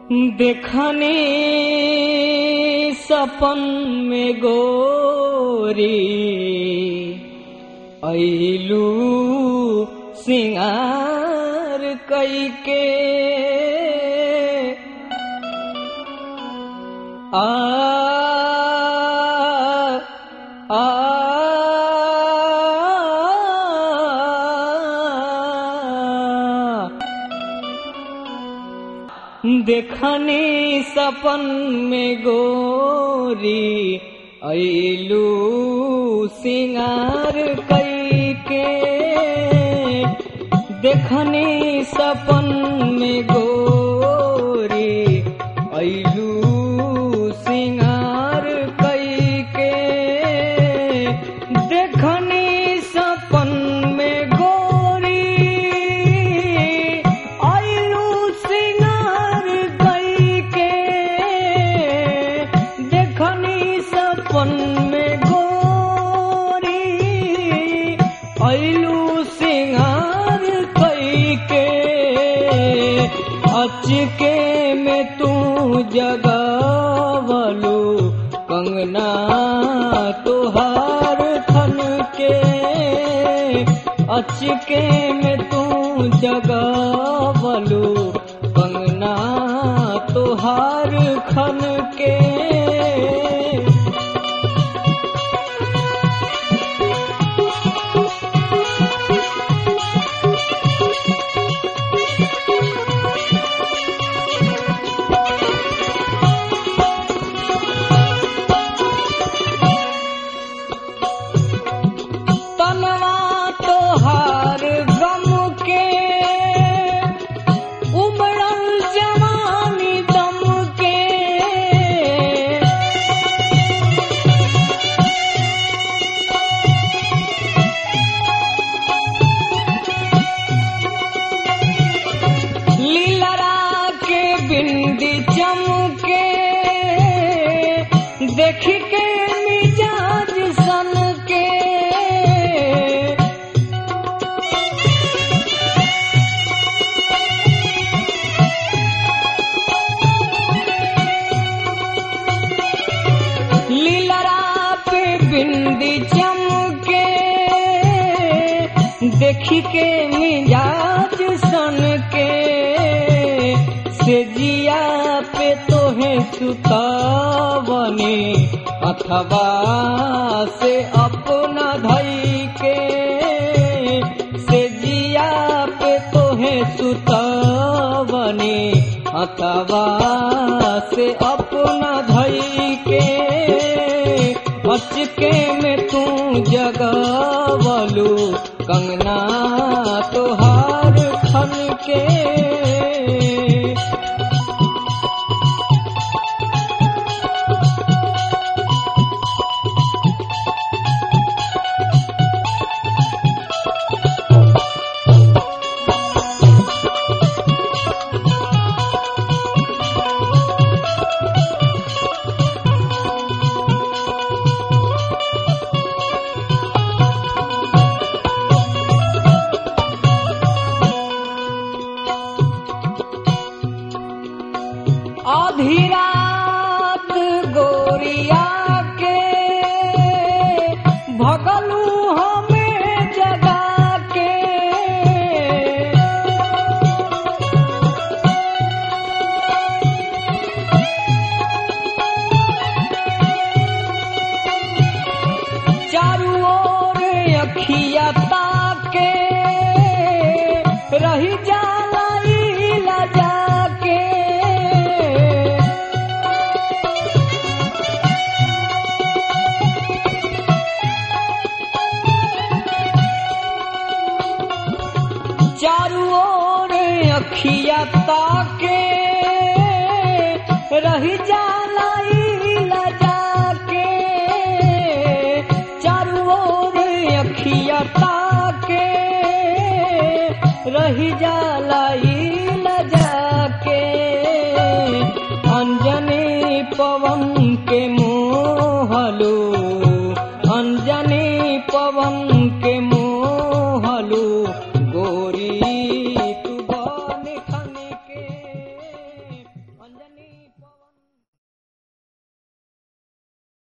देखनी सपन में गोरी अइलू सिंगार कइके देखनी सपन में गोरी अइलू सिंगार कइके देखनी सपन में गोरी अइलू सिंगार कइके देखनी सपन में गोरी अइलू सिंगार कइके देखनी सपन में गोरी अइलू सिंगार कइके अचके में तू जगावलू कंगना तोहार थन के अचके में तू जगावलू कंगना तोहार खन के चमके देख के मिजाज सन के लीलरा पे बिंदी चमके देख के मिजाज सन के से जिया पे तोहे सुतावनी अथवा से अपना धई के से जिया पे तोहे सुतावनी अथवा से अपना धई के अचके में तू जगावलू कंगना तोहार खन के आधी रात गोरिया के भगलू हमें जगा के चारू ओर अखिया ताके रही जाला लजा के चारू ओर अखिया ताके